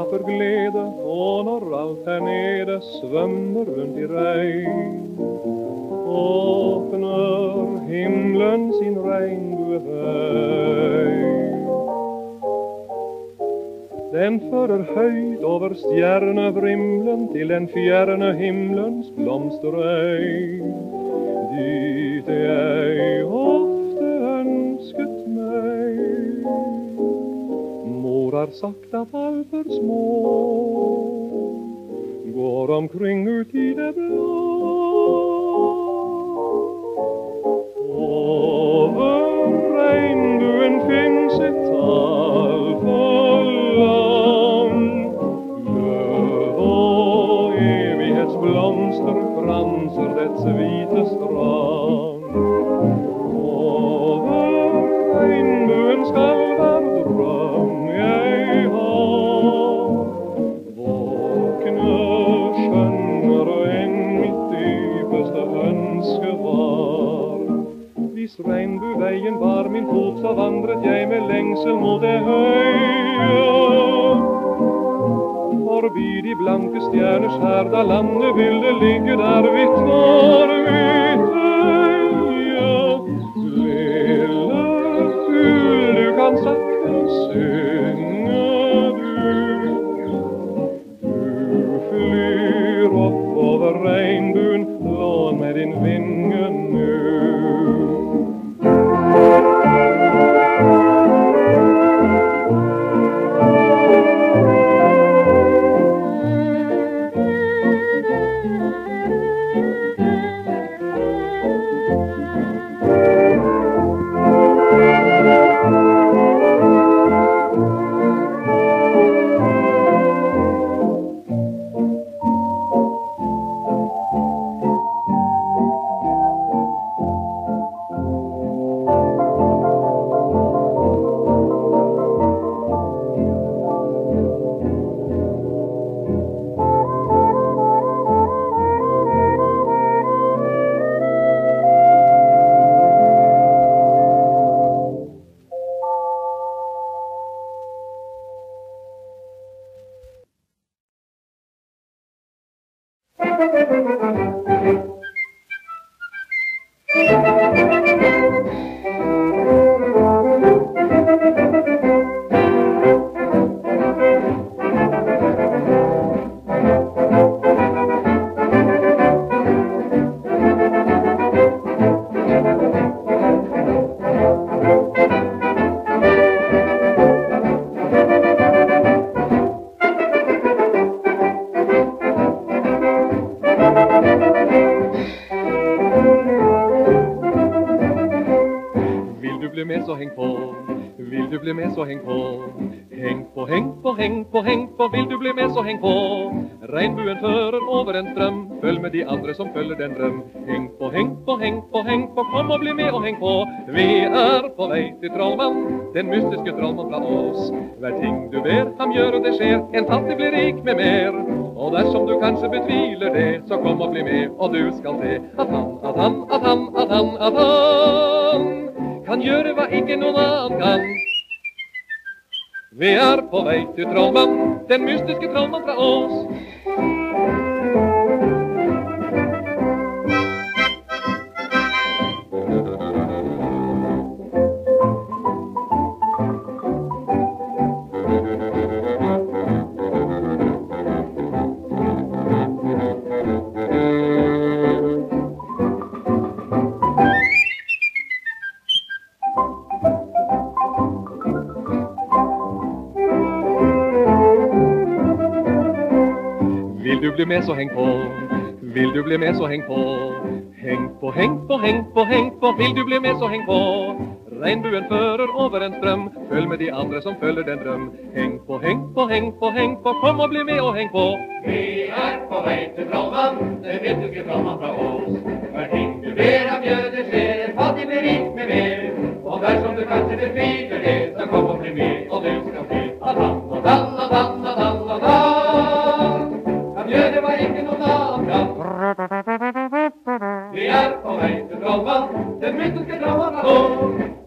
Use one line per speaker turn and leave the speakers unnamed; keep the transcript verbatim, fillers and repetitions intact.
skaper glede, og når alt her nede svømmer rundt i regn, åpner himmelen sin regnbuevei. Den fører høyt over stjernevrimlen til den fjerne himmelens blomsterøy, dit jeg ofte ønsket meg. Mor har sagt at alt er små, går omkring ut i det blå. Over regnbuen finnes et tall for land, løv og evighetsblomster kranser dets hvite strand. Over regnbuen skal hver drøm jeg har våkne skjønnere enn mitt dypeste ønske var. Hvis regnbueveien bar min fot, så vandret jeg med lengsel mot det høye, forbi de blanke stjerners her, da landet ville ligge der hvitt for mitt øye. Lille fugl, du kan saktens synge du, du flyr opp over regnbuen, lån med din vinge nu. Regnbuen fører over en strøm, følg med de andre som følger den drøm. Heng på, heng på, heng på, heng på, kom og bli med og heng på. Vi er på vei til trollmann, den mystiske trollmann fra Ås. Hver ting du ber, ham gjør og det skjer, en fattig blir rik med mer. Og dersom du kanskje betviler det, så kom og bli med, og du skal se at han, at han, at han, at han, at han kan gjøre hva ikke noen annen kan. Vi er på vei til trollmann, den mystiske trollmann fra Ås. Vil du bli med, så heng på. Vil du bli med, så heng på. Heng på, heng på, heng på, heng på. Vil du bli med, så heng på. Regnbuen fører over en strøm, følg med de andre som følger den drøm. Heng på, heng på, heng på, heng på, kom og bli med og heng på.
Vi er på vei til trollmann, den mystiske trollmann fra Ås. Hver ting du ber ham gjøre det skjer, en fattig blir rik med mer. Og dersom du kanskje betviler det, så kom og bli med, og du skal se at han og han og han og han og han kan gjøre hva ikke noen annen kan. Vi er på vei til trollmann, den mystiske trollmann fra Ås.